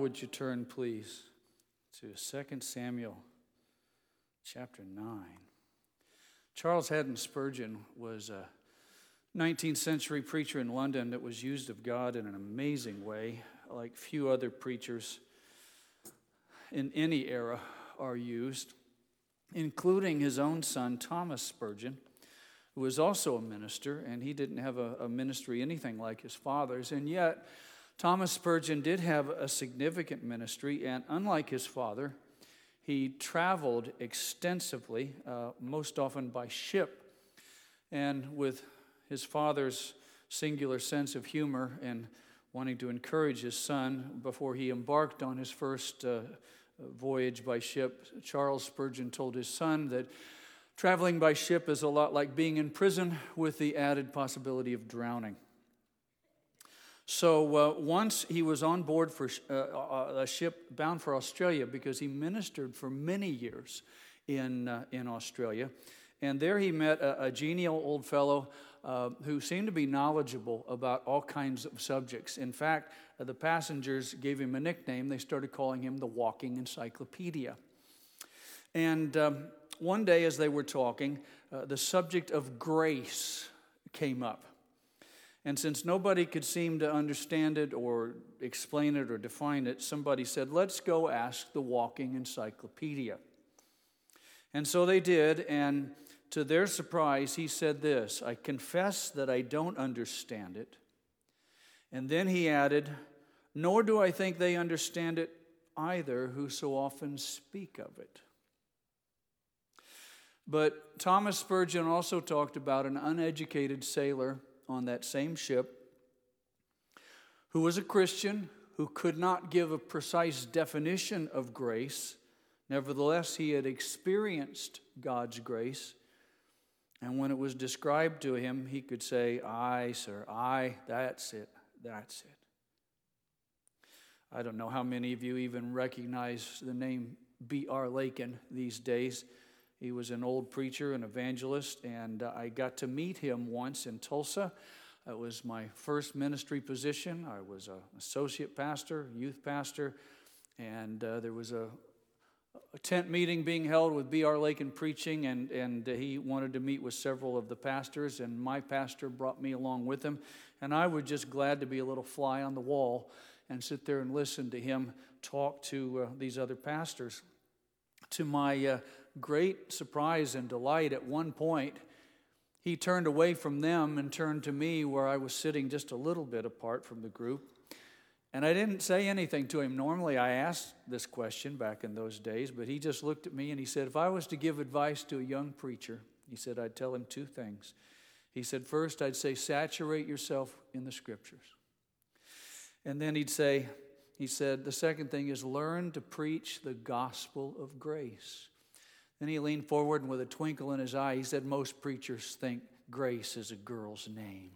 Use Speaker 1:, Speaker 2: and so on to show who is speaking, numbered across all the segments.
Speaker 1: would you turn, please, to 2 Samuel chapter 9. Charles Haddon Spurgeon was a 19th century preacher in London that was used of God in an amazing way, like few other preachers in any era are used, including his own son, Thomas Spurgeon, who was also a minister, and he didn't have a ministry anything like his father's, and yet Thomas Spurgeon did have a significant ministry, and unlike his father, he traveled extensively, most often by ship, and with his father's singular sense of humor and wanting to encourage his son before he embarked on his first voyage by ship, Charles Spurgeon told his son that traveling by ship is a lot like being in prison with the added possibility of drowning. So once he was on board for a ship bound for Australia because he ministered for many years in Australia. And there he met a genial old fellow who seemed to be knowledgeable about all kinds of subjects. In fact, the passengers gave him a nickname. They started calling him the Walking Encyclopedia. And one day as they were talking, the subject of grace came up. And since nobody could seem to understand it or explain it or define it, somebody said, let's go ask the Walking Encyclopedia. And so they did, and to their surprise, he said this, I confess that I don't understand it. And then he added, nor do I think they understand it either who so often speak of it. But Thomas Spurgeon also talked about an uneducated sailor on that same ship who was a Christian, who could not give a precise definition of grace. Nevertheless, he had experienced God's grace. And when it was described to him, he could say, aye, sir, aye, that's it, that's it. I don't know how many of you even recognize the name B.R. Lakin these days. He was an old preacher, an evangelist, and I got to meet him once in Tulsa. It was my first ministry position. I was an associate pastor, youth pastor, and there was a tent meeting being held with B.R. Lakin preaching, and he wanted to meet with several of the pastors, and my pastor brought me along with him, and I was just glad to be a little fly on the wall and sit there and listen to him talk to these other pastors. To my great surprise and delight, at one point, he turned away from them and turned to me where I was sitting just a little bit apart from the group. And I didn't say anything to him. Normally, I asked this question back in those days, but he just looked at me and he said, if I was to give advice to a young preacher, he said, I'd tell him two things. He said, first, I'd say, saturate yourself in the Scriptures. And then he said, the second thing is learn to preach the gospel of grace. Then he leaned forward and with a twinkle in his eye, he said, most preachers think grace is a girl's name.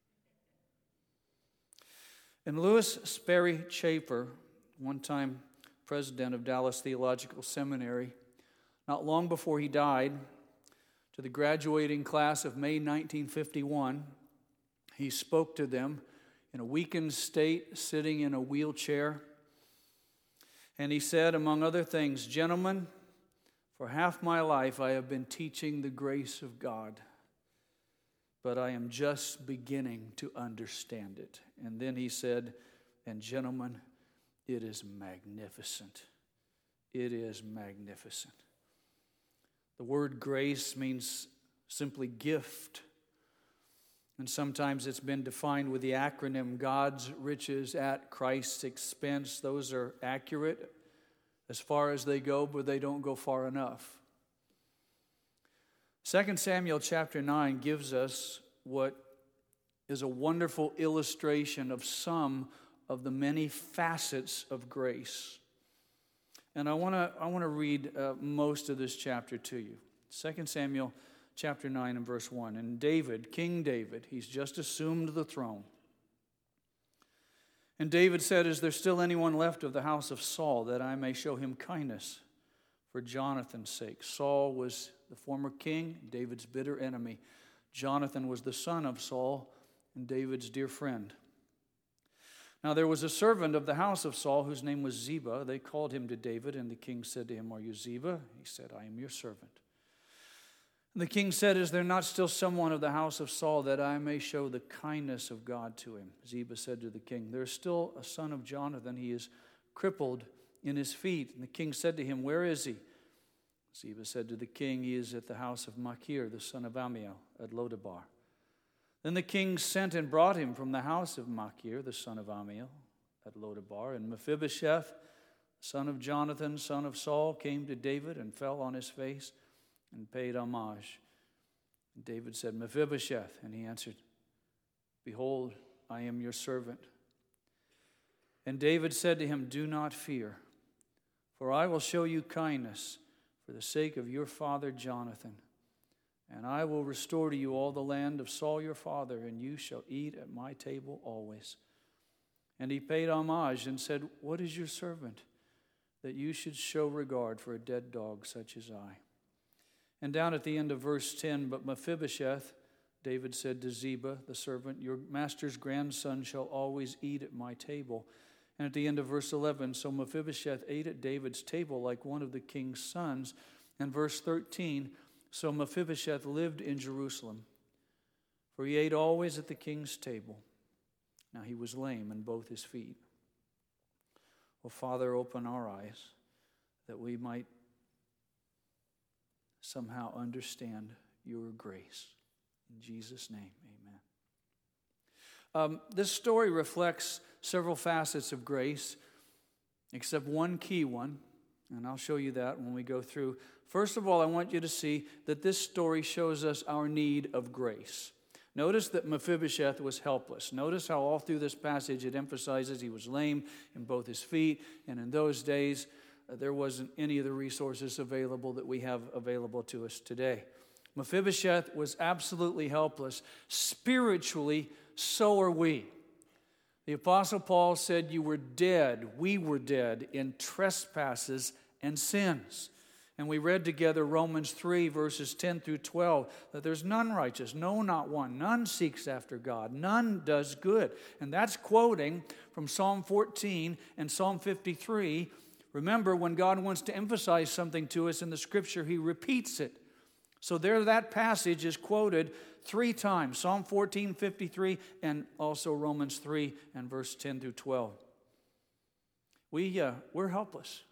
Speaker 1: And Lewis Sperry Chafer, one time president of Dallas Theological Seminary, not long before he died, to the graduating class of May 1951, he spoke to them in a weakened state, sitting in a wheelchair. And he said, among other things, gentlemen, for half my life I have been teaching the grace of God, but I am just beginning to understand it. And then he said, and gentlemen, it is magnificent. It is magnificent. The word grace means simply gift. And sometimes it's been defined with the acronym God's riches at Christ's expense. Those are accurate as far as they go, but they don't go far enough. 2 Samuel chapter 9 gives us what is a wonderful illustration of some of the many facets of grace. And I want to read most of this chapter to you. 2 Samuel chapter 9 and verse 1. And David, King David, he's just assumed the throne. And David said, is there still anyone left of the house of Saul that I may show him kindness for Jonathan's sake? Saul was the former king, David's bitter enemy. Jonathan was the son of Saul and David's dear friend. Now there was a servant of the house of Saul whose name was Ziba. They called him to David, and the king said to him, "Are you Ziba?" He said, "I am your servant." And the king said, "Is there not still someone of the house of Saul, that I may show the kindness of God to him?" Ziba said to the king, "There is still a son of Jonathan. He is crippled in his feet." And the king said to him, "Where is he?" Ziba said to the king, "He is at the house of Machir, the son of Ammiel, at Lodabar." Then the king sent and brought him from the house of Machir, the son of Ammiel, at Lodabar. And Mephibosheth, son of Jonathan, son of Saul, came to David and fell on his face and paid homage. And David said, "Mephibosheth," and he answered, "Behold, I am your servant." And David said to him, "Do not fear, for I will show you kindness for the sake of your father Jonathan. And I will restore to you all the land of Saul your father, and you shall eat at my table always." And he paid homage and said, "What is your servant, that you should show regard for a dead dog such as I?" And down at the end of verse 10, "But Mephibosheth," David said to Ziba, the servant, "Your master's grandson shall always eat at my table." And at the end of verse 11, "So Mephibosheth ate at David's table like one of the king's sons." And verse 13, "So Mephibosheth lived in Jerusalem, for he ate always at the king's table. Now he was lame in both his feet." Well, Father, open our eyes that we might somehow understand your grace. In Jesus' name, amen. This story reflects several facets of grace, except one key one, and I'll show you that when we go through. First of all, I want you to see that this story shows us our need of grace. Notice that Mephibosheth was helpless. Notice how all through this passage it emphasizes he was lame in both his feet, and in those days there wasn't any of the resources available that we have available to us today. Mephibosheth was absolutely helpless. Spiritually, so are we. The Apostle Paul said, "You were dead, we were dead in trespasses and sins." And we read together Romans 3, verses 10 through 12, that there's none righteous, no, not one. None seeks after God, none does good. And that's quoting from Psalm 14 and Psalm 53. Remember, when God wants to emphasize something to us in the Scripture, He repeats it. So there that passage is quoted 3 times, Psalm 14, 53, and also Romans 3 and verse 10 through 12. We're helpless.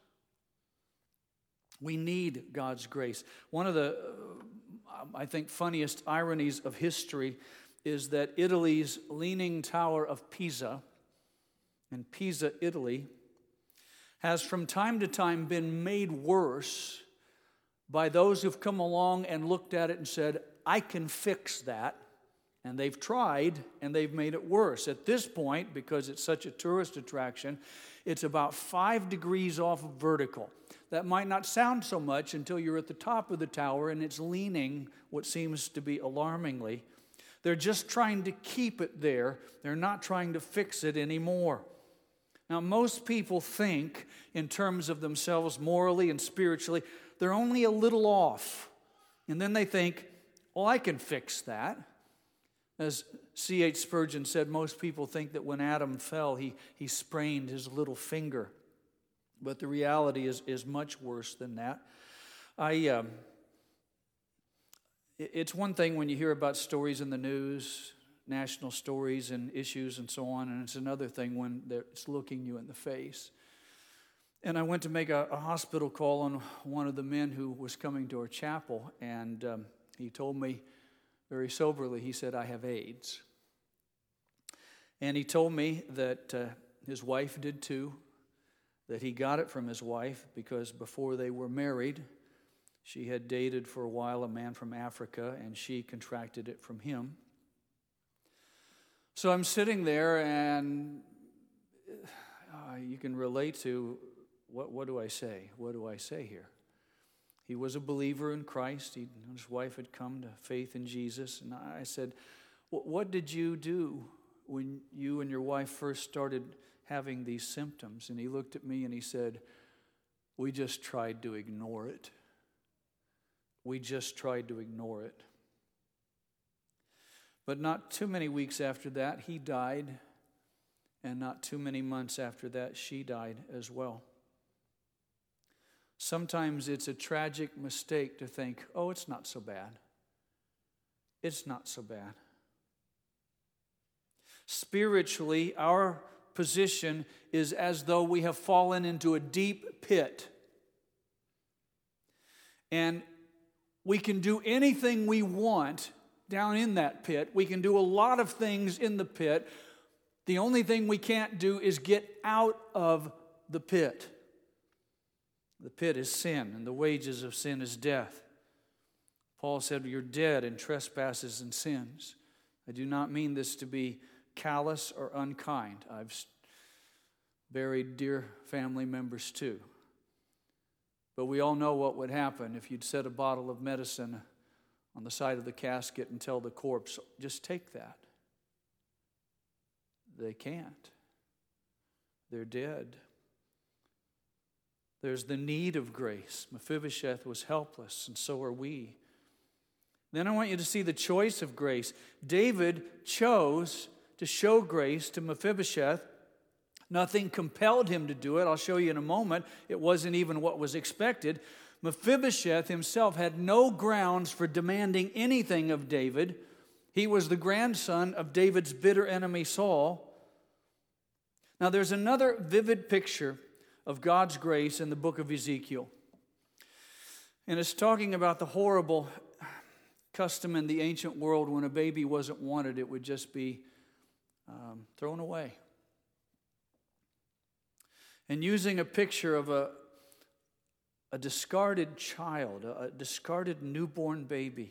Speaker 1: We need God's grace. One of the, I think, funniest ironies of history is that Italy's Leaning Tower of Pisa, in Pisa, Italy, has from time to time been made worse by those who've come along and looked at it and said, "I can fix that." And they've tried, and they've made it worse. At this point, because it's such a tourist attraction, it's about 5 degrees off of vertical. That might not sound so much until you're at the top of the tower and it's leaning what seems to be alarmingly. They're just trying to keep it there. They're not trying to fix it anymore. Now, most people think in terms of themselves morally and spiritually, they're only a little off. And then they think, "Well, I can fix that." As C.H. Spurgeon said, most people think that when Adam fell, he sprained his little finger. But the reality is much worse than that. It's one thing when you hear about stories in the news, national stories and issues and so on, and it's another thing when it's looking you in the face. And I went to make a hospital call on one of the men who was coming to our chapel, and he told me very soberly, he said, "I have AIDS." And he told me that his wife did too, that he got it from his wife because before they were married, she had dated for a while a man from Africa, and she contracted it from him. So I'm sitting there, and you can relate to, what do I say? What do I say here? He was a believer in Christ. His wife had come to faith in Jesus. And I said, "What did you do when you and your wife first started having these symptoms?" And he looked at me and he said, "We just tried to ignore it. We just tried to ignore it." But not too many weeks after that, he died. And not too many months after that, she died as well. Sometimes it's a tragic mistake to think, oh, it's not so bad. It's not so bad. Spiritually, our position is as though we have fallen into a deep pit. And we can do anything we want down in that pit. We can do a lot of things in the pit. The only thing we can't do is get out of the pit. The pit is sin, and the wages of sin is death. Paul said, you're dead in trespasses and sins. I do not mean this to be callous or unkind. I've buried dear family members too. But we all know what would happen if you'd set a bottle of medicine on the side of the casket and tell the corpse, just take that. They can't. They're dead. There's the need of grace. Mephibosheth was helpless, and so are we. Then I want you to see the choice of grace. David chose to show grace to Mephibosheth. Nothing compelled him to do it. I'll show you in a moment. It wasn't even what was expected. Mephibosheth himself had no grounds for demanding anything of David. He was the grandson of David's bitter enemy Saul. Now there's another vivid picture of God's grace in the book of Ezekiel. And it's talking about the horrible custom in the ancient world when a baby wasn't wanted, it would just be thrown away. And using a picture of a discarded child, a discarded newborn baby,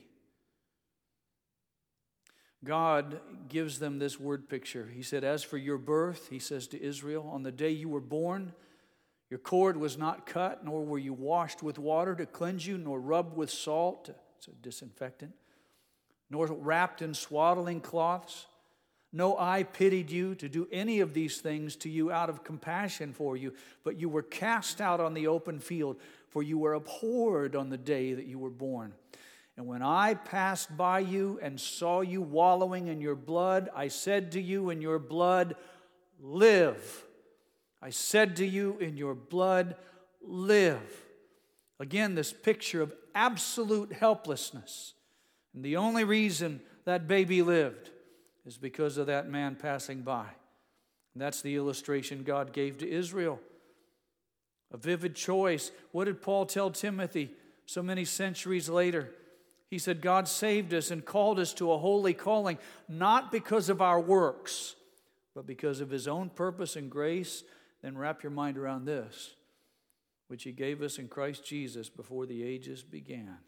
Speaker 1: God gives them this word picture. He said, as for your birth, he says to Israel, on the day you were born, your cord was not cut, nor were you washed with water to cleanse you, nor rubbed with salt, it's a disinfectant, nor wrapped in swaddling cloths. No eye pitied you to do any of these things to you out of compassion for you, but you were cast out on the open field, for you were abhorred on the day that you were born. And when I passed by you and saw you wallowing in your blood, I said to you, in your blood, live. I said to you, in your blood, live. Again, this picture of absolute helplessness. And the only reason that baby lived is because of that man passing by. And that's the illustration God gave to Israel. A vivid choice. What did Paul tell Timothy so many centuries later? He said, God saved us and called us to a holy calling, not because of our works, but because of his own purpose and grace. Then wrap your mind around this, which he gave us in Christ Jesus before the ages began.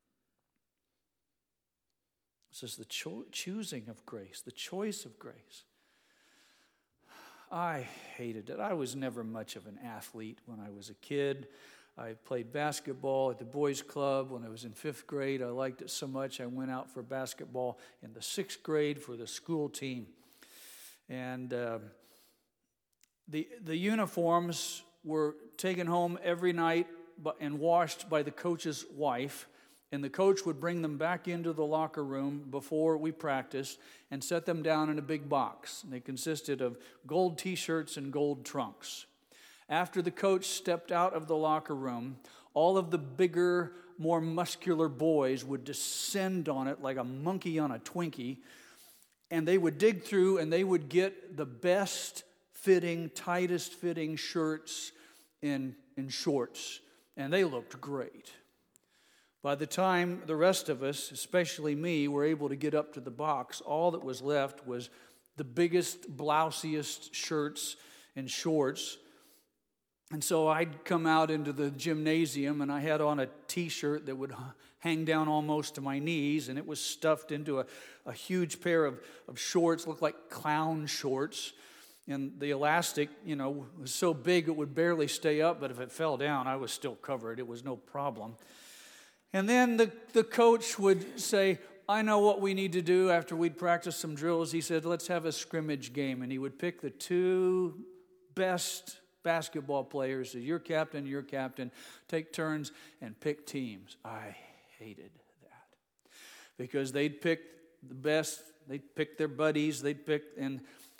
Speaker 1: This is the choosing of grace, the choice of grace. I hated it. I was never much of an athlete when I was a kid. I played basketball at the boys' club when I was in 5th grade. I liked it so much I went out for basketball in the 6th grade for the school team. And the uniforms were taken home every night and washed by the coach's wife. And the coach would bring them back into the locker room before we practiced and set them down in a big box. And they consisted of gold T-shirts and gold trunks. After the coach stepped out of the locker room, all of the bigger, more muscular boys would descend on it like a monkey on a Twinkie, and they would dig through and they would get the best fitting, tightest fitting shirts and shorts, and they looked great. By the time the rest of us, especially me, were able to get up to the box, all that was left was the biggest, blousiest shirts and shorts. And so I'd come out into the gymnasium and I had on a T-shirt that would hang down almost to my knees, and it was stuffed into a huge pair of shorts, looked like clown shorts. And the elastic, was so big it would barely stay up, but if it fell down, I was still covered. It was no problem. And then the coach would say, I know what we need to do after we'd practice some drills. He said, let's have a scrimmage game. And he would pick the 2 best basketball players, so your captain, take turns and pick teams. I hated that because they'd pick the best, they'd pick their buddies, and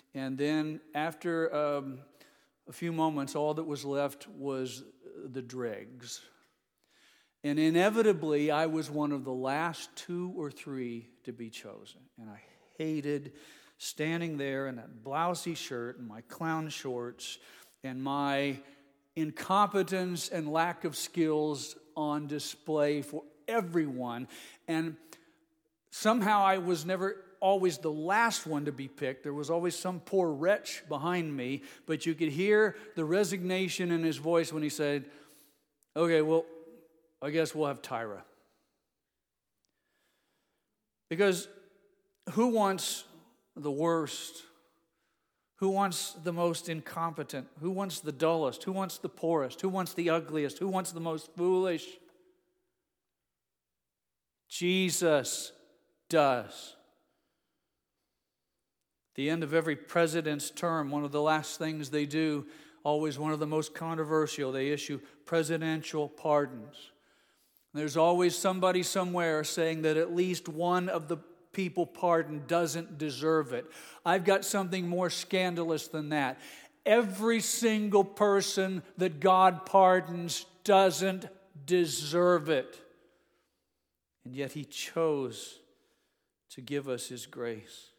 Speaker 1: And then after a few moments, all that was left was the dregs. And inevitably, I was one of the last 2 or 3 to be chosen. And I hated standing there in that blousy shirt and my clown shorts and my incompetence and lack of skills on display for everyone. And somehow I was never always the last one to be picked. There was always some poor wretch behind me, but you could hear the resignation in his voice when he said, okay, well, I guess we'll have Tyra. Because who wants the worst? Who wants the most incompetent? Who wants the dullest? Who wants the poorest? Who wants the ugliest? Who wants the most foolish? Jesus does. At the end of every president's term, one of the last things they do, always one of the most controversial, they issue presidential pardons. There's always somebody somewhere saying that at least one of the people pardoned doesn't deserve it. I've got something more scandalous than that. Every single person that God pardons doesn't deserve it. And yet He chose to give us His grace.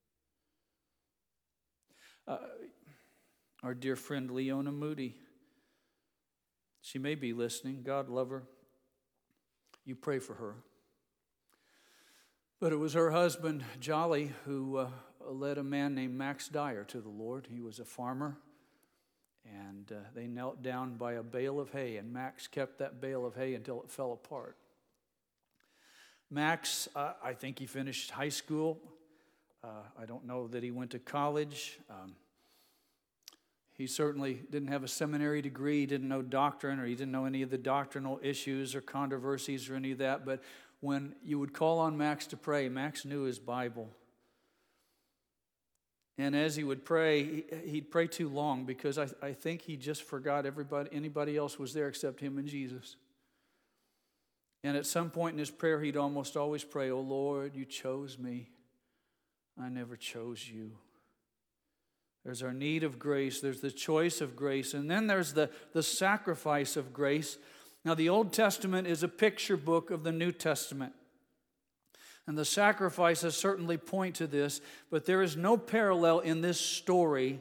Speaker 1: Our dear friend Leona Moody, she may be listening. God love her. You pray for her. But it was her husband, Jolly, who led a man named Max Dyer to the Lord. He was a farmer, and they knelt down by a bale of hay, and Max kept that bale of hay until it fell apart. Max, I think he finished high school. I don't know that he went to college. He certainly didn't have a seminary degree. He didn't know doctrine, or he didn't know any of the doctrinal issues or controversies or any of that. But when you would call on Max to pray, Max knew his Bible. And as he would pray, he'd pray too long because I think he just forgot anybody else was there except him and Jesus. And at some point in his prayer, he'd almost always pray, "Oh Lord, you chose me. I never chose you." There's our need of grace. There's the choice of grace. And then there's the sacrifice of grace. Now, the Old Testament is a picture book of the New Testament. And the sacrifices certainly point to this, but there is no parallel in this story.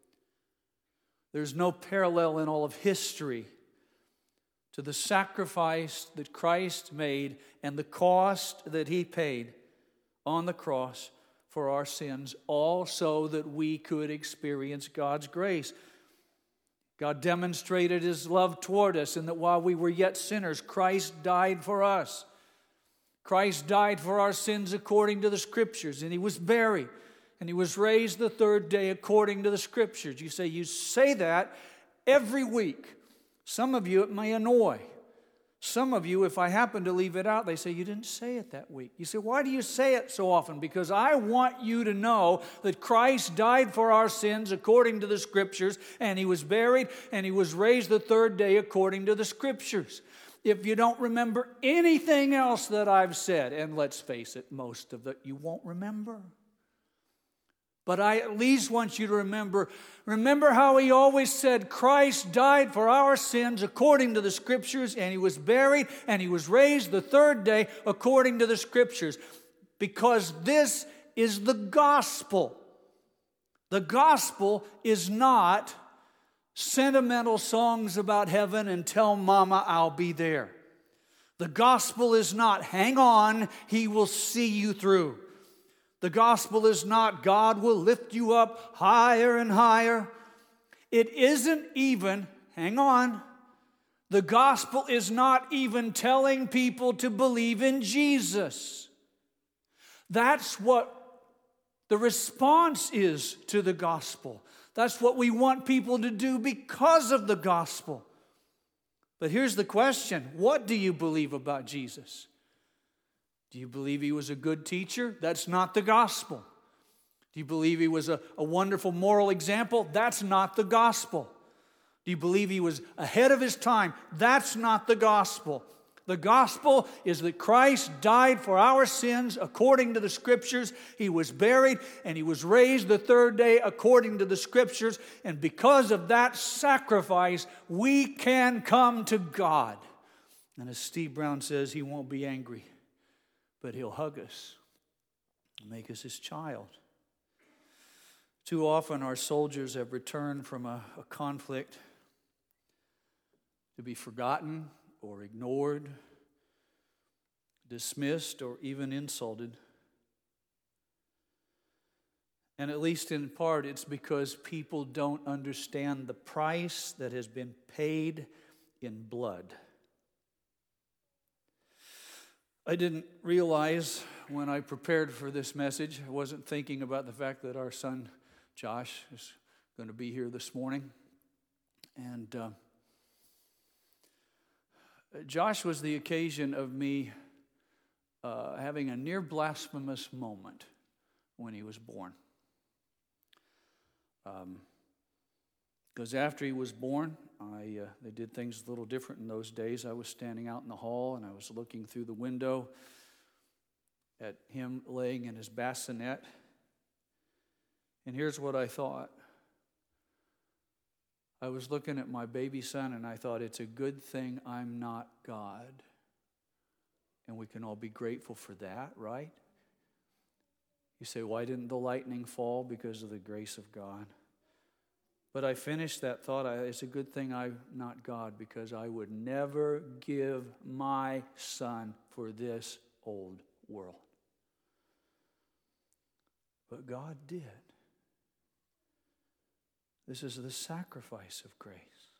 Speaker 1: There's no parallel in all of history to the sacrifice that Christ made and the cost that He paid on the cross for our sins, all so that we could experience God's grace. God demonstrated His love toward us in that while we were yet sinners, Christ died for us. Christ died for our sins according to the Scriptures, and He was buried, and He was raised the third day according to the Scriptures. You say that every week. Some of you, it may annoy. Some of you, if I happen to leave it out, they say, "You didn't say it that week." You say, "Why do you say it so often?" Because I want you to know that Christ died for our sins according to the Scriptures, and He was buried, and He was raised the third day according to the Scriptures. If you don't remember anything else that I've said, and let's face it, most of it you won't remember. But I at least want you to remember how He always said Christ died for our sins according to the Scriptures, and He was buried, and He was raised the third day according to the Scriptures. Because this is the gospel. The gospel is not sentimental songs about heaven and "Tell Mama I'll be there." The gospel is not "Hang on, He will see you through." The gospel is not "God will lift you up higher and higher." It isn't even, hang on, the gospel is not even telling people to believe in Jesus. That's what the response is to the gospel. That's what we want people to do because of the gospel. But here's the question: what do you believe about Jesus? Do you believe He was a good teacher? That's not the gospel. Do you believe He was a wonderful moral example? That's not the gospel. Do you believe He was ahead of His time? That's not the gospel. The gospel is that Christ died for our sins according to the Scriptures. He was buried and He was raised the third day according to the Scriptures. And because of that sacrifice, we can come to God. And as Steve Brown says, He won't be angry, but He'll hug us and make us His child. Too often our soldiers have returned from a conflict to be forgotten or ignored, dismissed, or even insulted. And at least in part, it's because people don't understand the price that has been paid in blood. I didn't realize when I prepared for this message, I wasn't thinking about the fact that our son Josh is going to be here this morning. And Josh was the occasion of me having a near blasphemous moment when he was born. Because after he was born, they did things a little different in those days. I was standing out in the hall and I was looking through the window at him laying in his bassinet. And here's what I thought. I was looking at my baby son and I thought, it's a good thing I'm not God. And we can all be grateful for that, right? You say, why didn't the lightning fall? Because of the grace of God. But I finished that thought, it's a good thing I'm not God, because I would never give my son for this old world. But God did. This is the sacrifice of grace.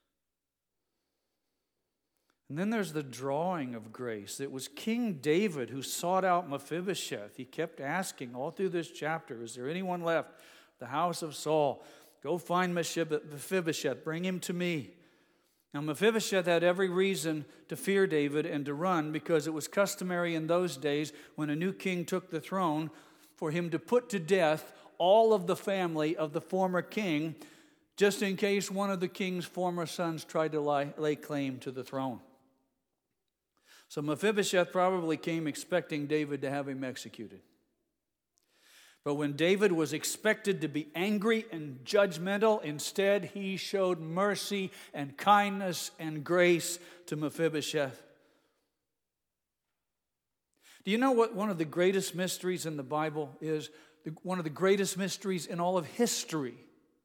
Speaker 1: And then there's the drawing of grace. It was King David who sought out Mephibosheth. He kept asking all through this chapter, is there anyone left? The house of Saul. Go find Mephibosheth. Bring him to me. Now Mephibosheth had every reason to fear David and to run, because it was customary in those days when a new king took the throne for him to put to death all of the family of the former king, just in case one of the king's former sons tried to lay claim to the throne. So Mephibosheth probably came expecting David to have him executed. But when David was expected to be angry and judgmental, instead he showed mercy and kindness and grace to Mephibosheth. Do you know what one of the greatest mysteries in the Bible is? One of the greatest mysteries in all of history.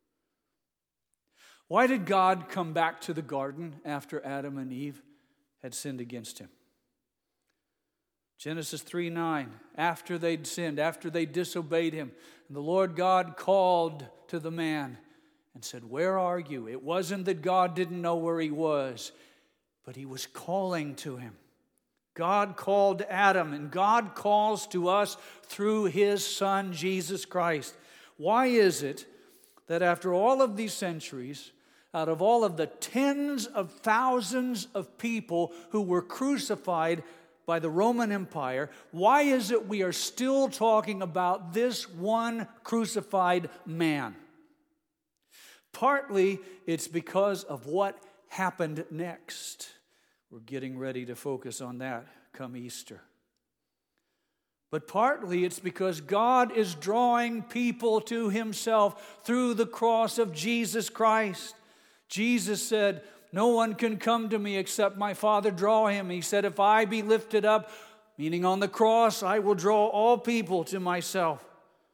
Speaker 1: Why did God come back to the garden after Adam and Eve had sinned against Him? Genesis 3:9, after they'd sinned, after they disobeyed Him, and the Lord God called to the man and said, where are you? It wasn't that God didn't know where he was, but He was calling to him. God called Adam, and God calls to us through His Son, Jesus Christ. Why is it that after all of these centuries, out of all of the tens of thousands of people who were crucified by the Roman Empire, why is it we are still talking about this one crucified man? Partly it's because of what happened next. We're getting ready to focus on that come Easter. But partly it's because God is drawing people to Himself through the cross of Jesus Christ. Jesus said, no one can come to me except my Father draw him. He said, if I be lifted up, meaning on the cross, I will draw all people to myself.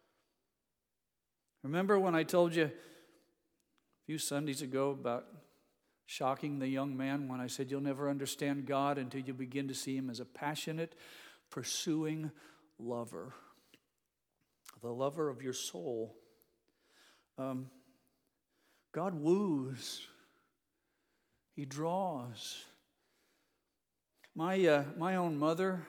Speaker 1: Remember when I told you a few Sundays ago about shocking the young man when I said you'll never understand God until you begin to see Him as a passionate, pursuing lover, the lover of your soul. God woos. He draws. My own mother,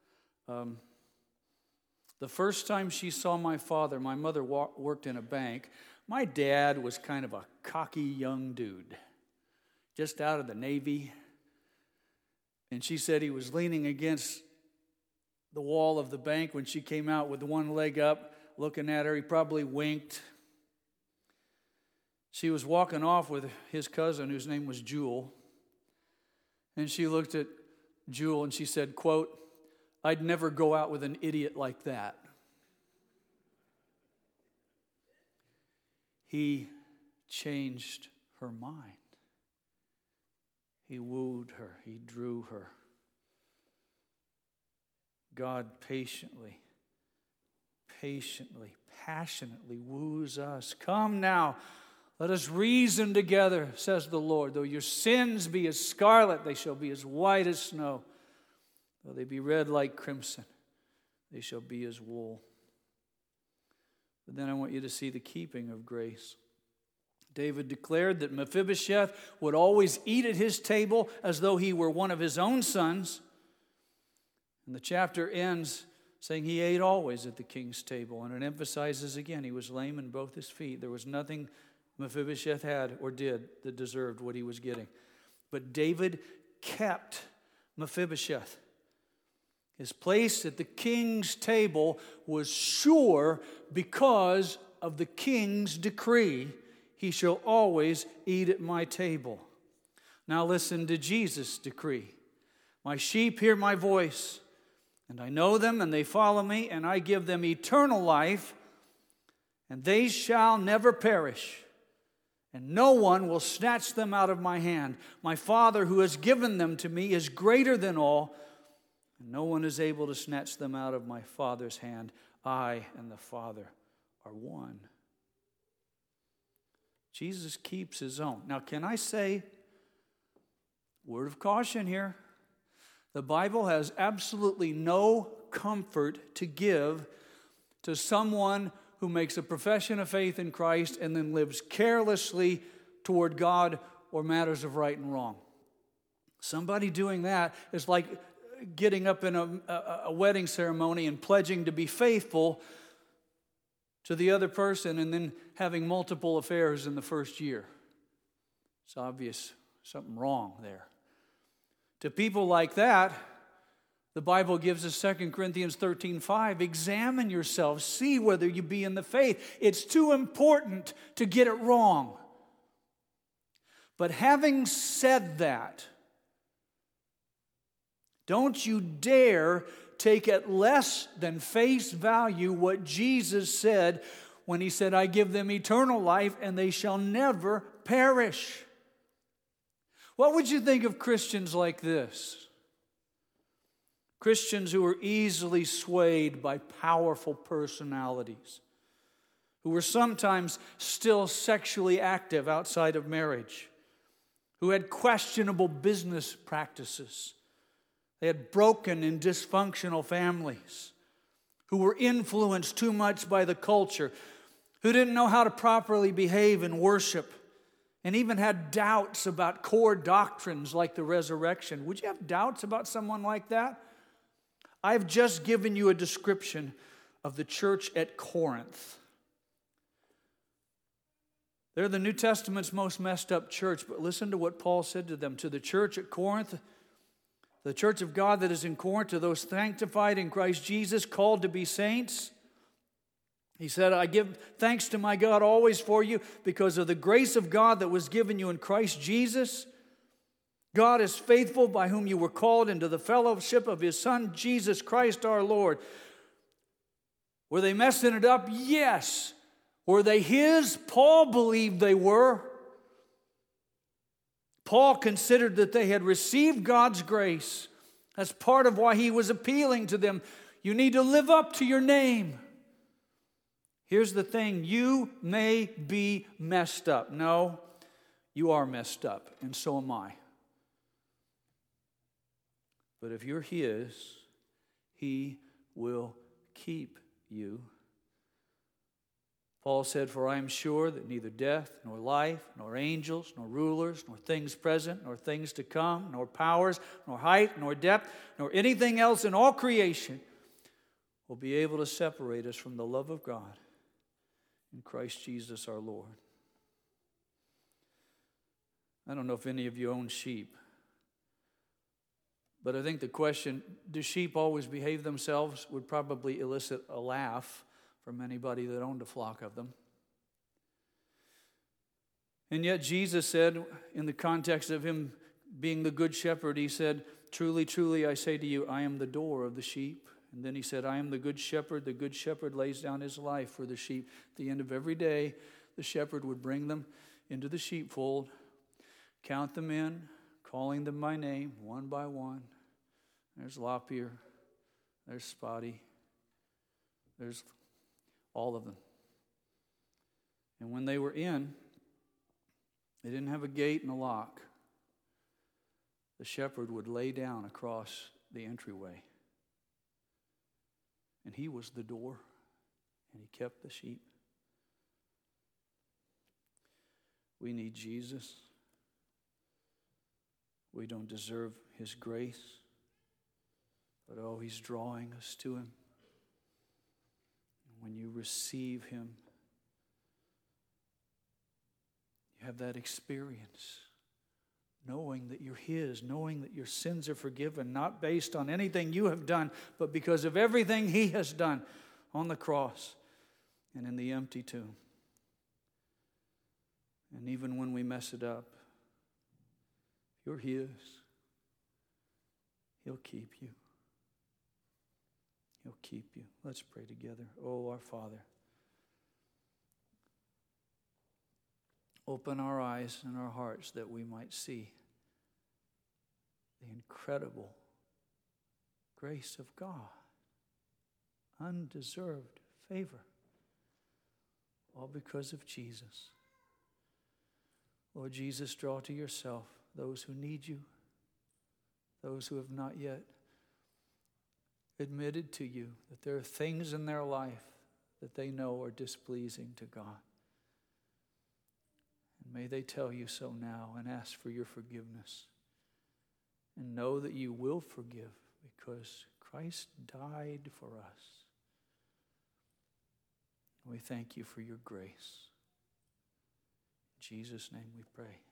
Speaker 1: the first time she saw my father, my mother worked in a bank. My dad was kind of a cocky young dude, just out of the Navy. And she said he was leaning against the wall of the bank when she came out with one leg up, looking at her. He probably winked. She was walking off with his cousin, whose name was Jewel. And she looked at Jewel, and she said, quote, "I'd never go out with an idiot like that." He changed her mind. He wooed her. He drew her. God patiently, passionately woos us. "Come now, let us reason together, says the Lord. Though your sins be as scarlet, they shall be as white as snow. Though they be red like crimson, they shall be as wool." But then I want you to see the keeping of grace. David declared that Mephibosheth would always eat at his table as though he were one of his own sons. And the chapter ends saying he ate always at the king's table. And it emphasizes again, he was lame in both his feet. There was nothing Mephibosheth had or did that deserved what he was getting. But David kept Mephibosheth. His place at the king's table was sure because of the king's decree. He shall always eat at my table. Now listen to Jesus' decree. "My sheep hear my voice, and I know them, and they follow me, and I give them eternal life, and they shall never perish, and no one will snatch them out of my hand. My Father who has given them to me is greater than all, and no one is able to snatch them out of my Father's hand. I and the Father are one." Jesus keeps his own. Now, can I say, word of caution here, the Bible has absolutely no comfort to give to someone who makes a profession of faith in Christ and then lives carelessly toward God or matters of right and wrong. Somebody doing that is like getting up in a wedding ceremony and pledging to be faithful to the other person and then having multiple affairs in the first year. It's obvious something wrong there. To people like that, the Bible gives us 2 Corinthians 13:5, "Examine yourselves, see whether you be in the faith." It's too important to get it wrong. But having said that, don't you dare take at less than face value what Jesus said when he said, "I give them eternal life and they shall never perish." What would you think of Christians like this? Christians who are easily swayed by powerful personalities, who are sometimes still sexually active outside of marriage, who had questionable business practices. They had broken and dysfunctional families, who were influenced too much by the culture, who didn't know how to properly behave in worship, and even had doubts about core doctrines like the resurrection. Would you have doubts about someone like that? I've just given you a description of the church at Corinth. They're the New Testament's most messed up church, but listen to what Paul said to them. To the church at Corinth, the church of God that is in Corinth, to those sanctified in Christ Jesus, called to be saints, he said, "I give thanks to my God always for you because of the grace of God that was given you in Christ Jesus. God is faithful, by whom you were called into the fellowship of his Son, Jesus Christ our Lord." Were they messing it up? Yes. Were they his? Paul believed they were. Paul considered that they had received God's grace. That's part of why he was appealing to them. You need to live up to your name. Here's the thing, you may be messed up. No, you are messed up, and so am I. But if you're his, he will keep you. Paul said, "For I am sure that neither death, nor life, nor angels, nor rulers, nor things present, nor things to come, nor powers, nor height, nor depth, nor anything else in all creation will be able to separate us from the love of God in Christ Jesus our Lord." I don't know if any of you own sheep, but I think the question, do sheep always behave themselves, would probably elicit a laugh from anybody that owned a flock of them. And yet Jesus said, in the context of him being the good shepherd, he said, truly, truly, I say to you, I am the door of the sheep. And then he said, I am the good shepherd. The good shepherd lays down his life for the sheep. At the end of every day, the shepherd would bring them into the sheepfold, count them in, calling them by name, one by one. There's Lop-Ear. There's Spotty. There's all of them. And when they were in, they didn't have a gate and a lock. The shepherd would lay down across the entryway. And he was the door, and he kept the sheep. We need Jesus. We don't deserve his grace, but oh, he's drawing us to him. And when you receive him, you have that experience, knowing that you're his, knowing that your sins are forgiven, not based on anything you have done, but because of everything he has done on the cross and in the empty tomb. And even when we mess it up, you're his. He'll keep you. He'll keep you. Let's pray together. Oh, our Father, open our eyes and our hearts that we might see the incredible grace of God, undeserved favor, all because of Jesus. Lord Jesus, draw to yourself those who need you, those who have not yet admitted to you that there are things in their life that they know are displeasing to God. And may they tell you so now and ask for your forgiveness. And know that you will forgive because Christ died for us. We thank you for your grace. In Jesus' name we pray.